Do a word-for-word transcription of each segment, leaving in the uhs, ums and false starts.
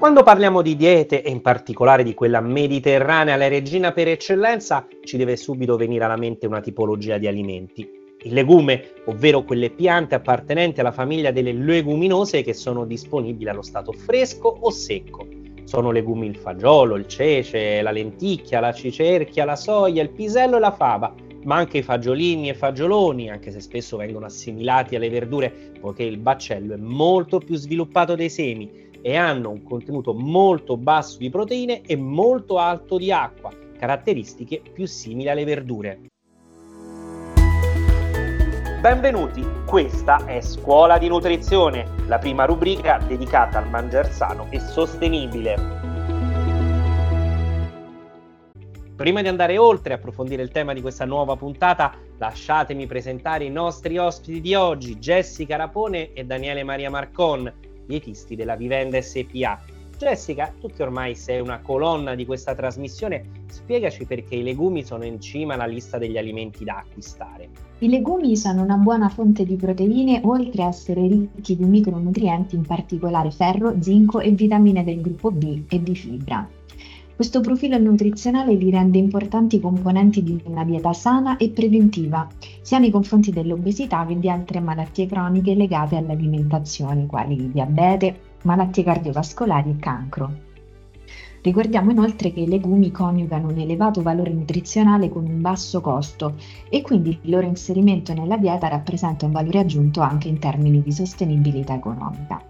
Quando parliamo di diete, e in particolare di quella mediterranea, la regina per eccellenza, ci deve subito venire alla mente una tipologia di alimenti. Il legume, ovvero quelle piante appartenenti alla famiglia delle leguminose che sono disponibili allo stato fresco o secco. Sono legumi il fagiolo, il cece, la lenticchia, la cicerchia, la soia, il pisello e la fava, ma anche i fagiolini e fagioloni, anche se spesso vengono assimilati alle verdure, poiché il baccello è molto più sviluppato dei semi e hanno un contenuto molto basso di proteine e molto alto di acqua, caratteristiche più simili alle verdure. Benvenuti, questa è Scuola di Nutrizione, la prima rubrica dedicata al mangiar sano e sostenibile. Prima di andare oltre e approfondire il tema di questa nuova puntata, lasciatemi presentare i nostri ospiti di oggi, Jessica Rapone e Daniele Maria Marcon, dietisti della Vivenda S P A. Jessica, tu che ormai sei una colonna di questa trasmissione, spiegaci perché i legumi sono in cima alla lista degli alimenti da acquistare. I legumi sono una buona fonte di proteine, oltre a essere ricchi di micronutrienti, in particolare ferro, zinco e vitamine del gruppo B e di fibra. Questo profilo nutrizionale li rende importanti componenti di una dieta sana e preventiva, sia nei confronti dell'obesità che di altre malattie croniche legate all'alimentazione, quali diabete, malattie cardiovascolari e cancro. Ricordiamo inoltre che i legumi coniugano un elevato valore nutrizionale con un basso costo e quindi il loro inserimento nella dieta rappresenta un valore aggiunto anche in termini di sostenibilità economica.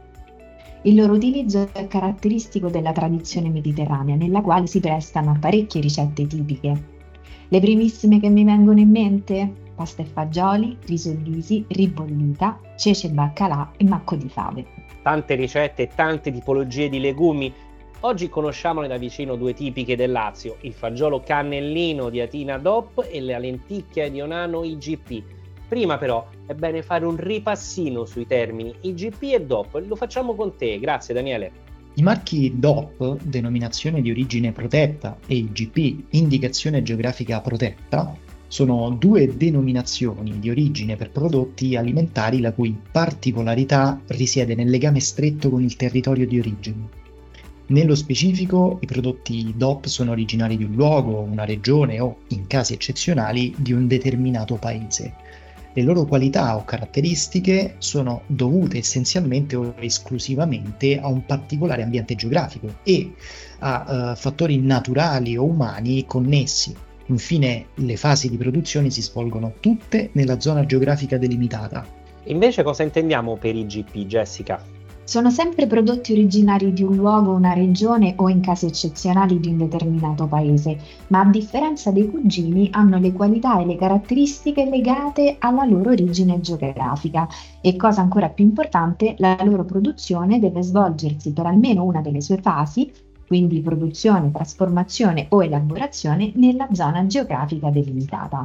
Il loro utilizzo è caratteristico della tradizione mediterranea, nella quale si prestano a parecchie ricette tipiche. Le primissime che mi vengono in mente? Pasta e fagioli, riso e risi, ribollita, cece e baccalà e macco di fave. Tante ricette e tante tipologie di legumi. Oggi conosciamone da vicino due tipiche del Lazio, il fagiolo cannellino di Atina D O P e la lenticchia di Onano I G P. Prima però è bene fare un ripassino sui termini I G P e D O P. Lo facciamo con te, grazie Daniele. I marchi D O P, denominazione di origine protetta, e I G P, indicazione geografica protetta, sono due denominazioni di origine per prodotti alimentari la cui particolarità risiede nel legame stretto con il territorio di origine. Nello specifico, i prodotti D O P sono originari di un luogo, una regione o, in casi eccezionali, di un determinato paese. Le loro qualità o caratteristiche sono dovute essenzialmente o esclusivamente a un particolare ambiente geografico e a uh, fattori naturali o umani connessi. Infine, le fasi di produzione si svolgono tutte nella zona geografica delimitata. Invece cosa intendiamo per I G P, Jessica? Sono sempre prodotti originari di un luogo, una regione o in casi eccezionali di un determinato paese, ma a differenza dei cugini hanno le qualità e le caratteristiche legate alla loro origine geografica e, cosa ancora più importante, la loro produzione deve svolgersi per almeno una delle sue fasi, quindi produzione, trasformazione o elaborazione, nella zona geografica delimitata.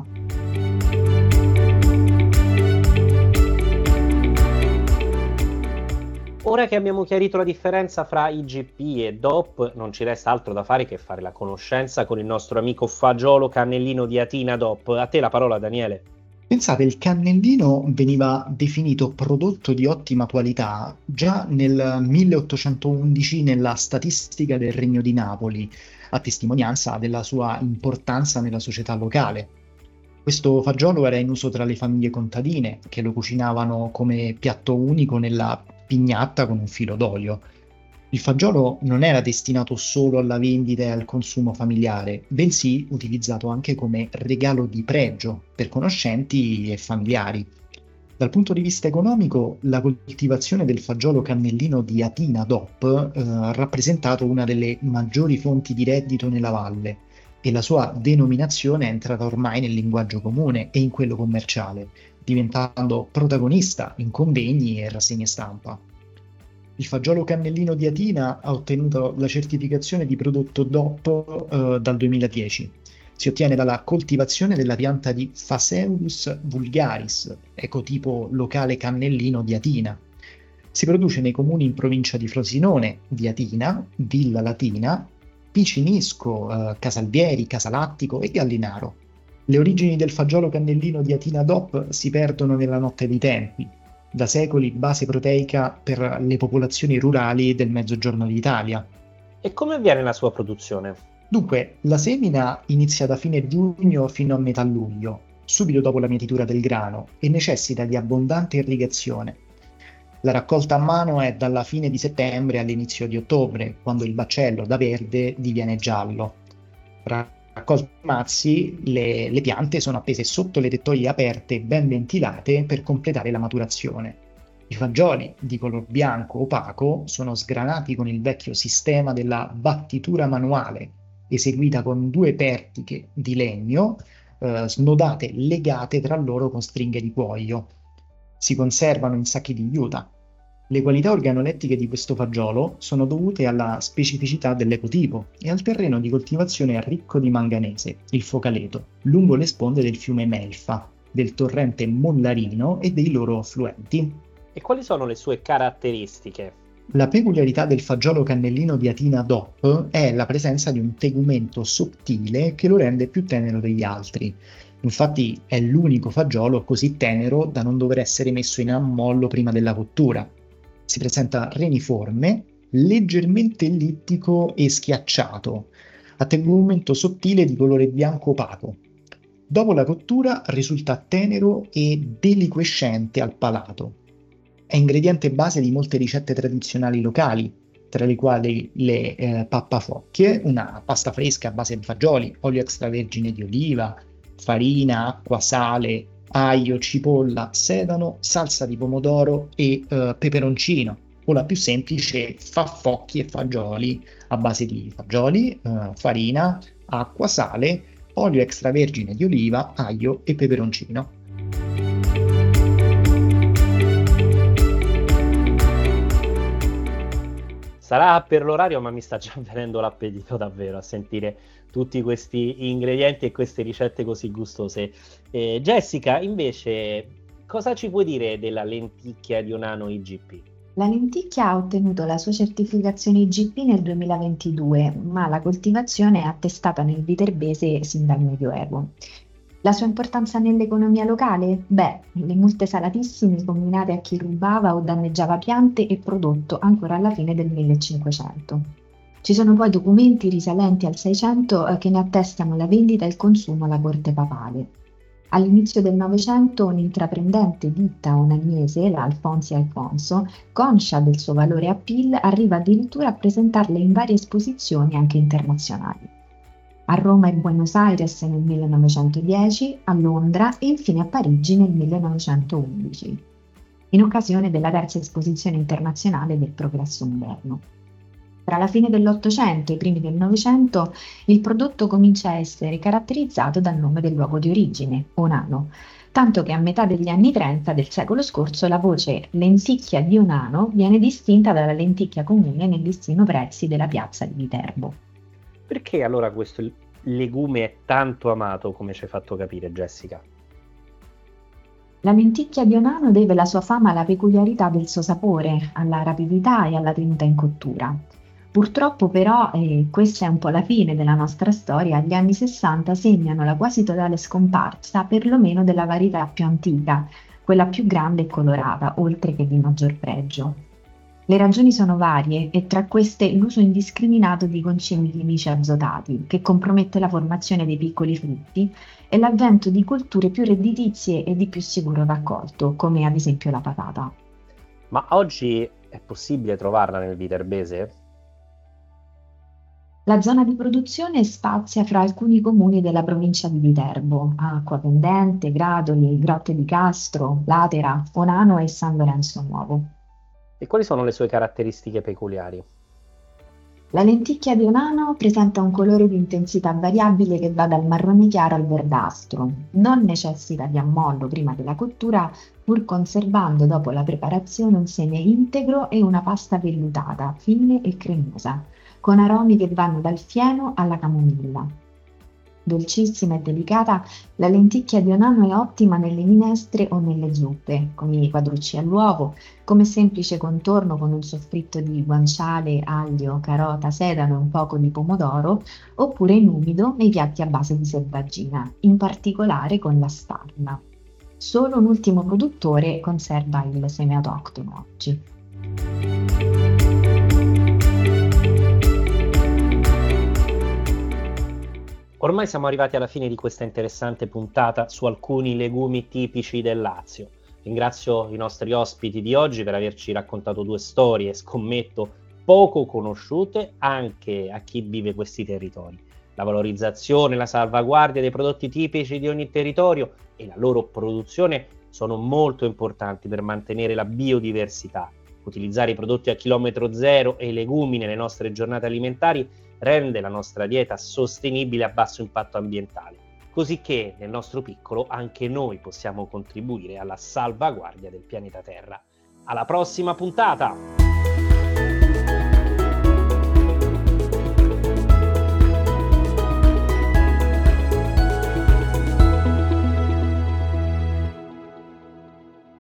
Ora che abbiamo chiarito la differenza fra I G P e D O P, non ci resta altro da fare che fare la conoscenza con il nostro amico fagiolo cannellino di Atina D O P. A te la parola, Daniele. Pensate, il cannellino veniva definito prodotto di ottima qualità già nel milleottocentoundici nella statistica del Regno di Napoli, a testimonianza della sua importanza nella società locale. Questo fagiolo era in uso tra le famiglie contadine, che lo cucinavano come piatto unico nella pignatta con un filo d'olio. Il fagiolo non era destinato solo alla vendita e al consumo familiare, bensì utilizzato anche come regalo di pregio per conoscenti e familiari. Dal punto di vista economico, la coltivazione del fagiolo cannellino di Atina D O P eh, ha rappresentato una delle maggiori fonti di reddito nella valle e la sua denominazione è entrata ormai nel linguaggio comune e in quello commerciale, diventando protagonista in convegni e rassegne stampa. Il fagiolo cannellino di Atina ha ottenuto la certificazione di prodotto D O P eh, dal duemiladieci. Si ottiene dalla coltivazione della pianta di Phaseolus vulgaris, ecotipo locale cannellino di Atina. Si produce nei comuni in provincia di Frosinone, di Atina, Villa Latina, Picinisco, eh, Casalbieri, Casalattico e Gallinaro. Le origini del fagiolo cannellino di Atina D O P si perdono nella notte dei tempi, da secoli base proteica per le popolazioni rurali del mezzogiorno d'Italia. E come avviene la sua produzione? Dunque, la semina inizia da fine giugno fino a metà luglio, subito dopo la mietitura del grano, e necessita di abbondante irrigazione. La raccolta a mano è dalla fine di settembre all'inizio di ottobre, quando il baccello da verde diviene giallo. Raccolti i mazzi, le, le piante sono appese sotto le tettoie aperte ben ventilate per completare la maturazione. I fagioli di color bianco opaco sono sgranati con il vecchio sistema della battitura manuale, eseguita con due pertiche di legno eh, snodate legate tra loro con stringhe di cuoio. Si conservano in sacchi di juta. Le qualità organolettiche di questo fagiolo sono dovute alla specificità dell'ecotipo e al terreno di coltivazione ricco di manganese, il focaleto, lungo le sponde del fiume Melfa, del torrente Mollarino e dei loro affluenti. E quali sono le sue caratteristiche? La peculiarità del fagiolo cannellino di Atina D O P è la presenza di un tegumento sottile che lo rende più tenero degli altri. Infatti è l'unico fagiolo così tenero da non dover essere messo in ammollo prima della cottura. Si presenta reniforme, leggermente ellittico e schiacciato, a tegumento sottile di colore bianco opaco. Dopo la cottura risulta tenero e deliquescente al palato. È ingrediente base di molte ricette tradizionali locali, tra le quali le eh, pappafocchie, una pasta fresca a base di fagioli, olio extravergine di oliva, farina, acqua, sale, aglio, cipolla, sedano, salsa di pomodoro e eh, peperoncino, o la più semplice faffocchi e fagioli a base di fagioli, eh, farina, acqua, sale, olio extravergine di oliva, aglio e peperoncino. Sarà per l'orario, ma mi sta già venendo l'appetito davvero a sentire tutti questi ingredienti e queste ricette così gustose. Eh, Jessica, invece, cosa ci puoi dire della lenticchia Dionano I G P? La lenticchia ha ottenuto la sua certificazione I G P nel duemilaventidue, ma la coltivazione è attestata nel viterbese sin dal Medioevo. La sua importanza nell'economia locale? Beh, le multe salatissime combinate a chi rubava o danneggiava piante e prodotto ancora alla fine del millecinquecento. Ci sono poi documenti risalenti al Seicento eh, che ne attestano la vendita e il consumo alla corte papale. All'inizio del Novecento un'intraprendente ditta onagnese, la Alfonsi Alfonso, conscia del suo valore appeal, arriva addirittura a presentarle in varie esposizioni anche internazionali. A Roma e Buenos Aires nel millenovecentodieci, a Londra e infine a Parigi nel millenovecentoundici, in occasione della terza esposizione internazionale del progresso moderno. Tra la fine dell'Ottocento e i primi del Novecento il prodotto comincia a essere caratterizzato dal nome del luogo di origine, Onano, tanto che a metà degli anni trenta del secolo scorso la voce lenticchia di Onano viene distinta dalla lenticchia comune nel listino prezzi della piazza di Viterbo. Perché allora questo legume è tanto amato, come ci hai fatto capire, Jessica? La lenticchia di Onano deve la sua fama alla peculiarità del suo sapore, alla rapidità e alla tenuta in cottura. Purtroppo però, e questa è un po' la fine della nostra storia, gli anni sessanta segnano la quasi totale scomparsa perlomeno della varietà più antica, quella più grande e colorata, oltre che di maggior pregio. Le ragioni sono varie e tra queste l'uso indiscriminato di concimi chimici azotati, che compromette la formazione dei piccoli frutti, e l'avvento di colture più redditizie e di più sicuro raccolto, come ad esempio la patata. Ma oggi è possibile trovarla nel viterbese? La zona di produzione spazia fra alcuni comuni della provincia di Viterbo, Acqua Pendente, Gradoli, Grotte di Castro, Latera, Onano e San Lorenzo Nuovo. E quali sono le sue caratteristiche peculiari? La lenticchia di Onano presenta un colore di intensità variabile che va dal marrone chiaro al verdastro. Non necessita di ammollo prima della cottura, pur conservando dopo la preparazione un seme integro e una pasta vellutata, fine e cremosa, con aromi che vanno dal fieno alla camomilla. Dolcissima e delicata, la lenticchia di Onano è ottima nelle minestre o nelle zuppe, come i quadrucci all'uovo, come semplice contorno con un soffritto di guanciale, aglio, carota, sedano e un poco di pomodoro, oppure in umido nei piatti a base di selvaggina, in particolare con la sparna. Solo un ultimo produttore conserva il seme autoctono oggi. Ormai siamo arrivati alla fine di questa interessante puntata su alcuni legumi tipici del Lazio. Ringrazio i nostri ospiti di oggi per averci raccontato due storie, scommetto, poco conosciute anche a chi vive questi territori. La valorizzazione e la salvaguardia dei prodotti tipici di ogni territorio e la loro produzione sono molto importanti per mantenere la biodiversità. Utilizzare i prodotti a chilometro zero e i legumi nelle nostre giornate alimentari rende la nostra dieta sostenibile a basso impatto ambientale, così che nel nostro piccolo anche noi possiamo contribuire alla salvaguardia del pianeta Terra. Alla prossima puntata!